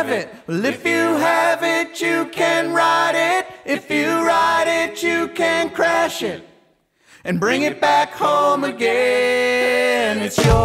have it. Well, if you have it, you can ride it. If you ride it, you can crash it and bring it back home again. It's yours.